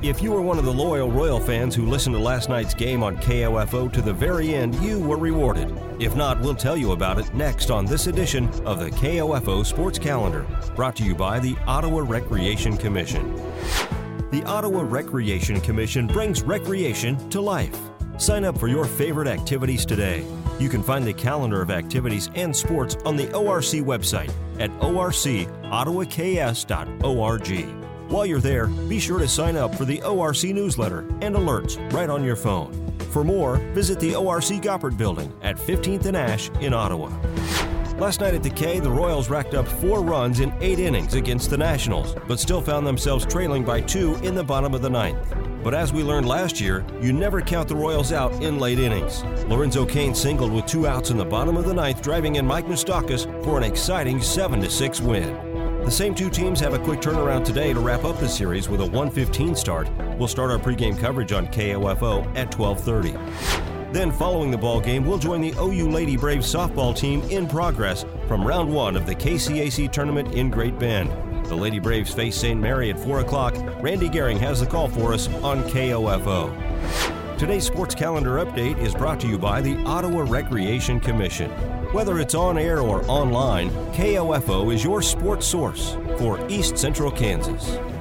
If you were one of the loyal Royal fans who listened to last night's game on KOFO to the very end, you were rewarded. If not, we'll tell you about it next on this edition of the KOFO Sports Calendar, brought to you by the Ottawa Recreation Commission. The Ottawa Recreation Commission brings recreation to life. Sign up for your favorite activities today. You can find the calendar of activities and sports on the ORC website at orcottawaks.org. While you're there, be sure to sign up for the ORC newsletter and alerts right on your phone. For more, visit the ORC Goppert Building at 15th and Ash in Ottawa. Last night at the K, the Royals racked up 4 runs in 8 innings against the Nationals, but still found themselves trailing by 2 in the bottom of the 9th. But as we learned last year, you never count the Royals out in late innings. Lorenzo Cain singled with 2 outs in the bottom of the 9th, driving in Mike Moustakas for an exciting 7-6 win. The same 2 teams have a quick turnaround today to wrap up the series with a 1:15 start. We'll start our pregame coverage on KOFO at 12:30. Then following the ball game, we'll join the OU Lady Braves softball team in progress from round 1 of the KCAC tournament in Great Bend. The Lady Braves face St. Mary at 4 o'clock. Randy Gehring has the call for us on KOFO. Today's sports calendar update is brought to you by the Ottawa Recreation Commission. Whether it's on air or online, KOFO is your sports source for East Central Kansas.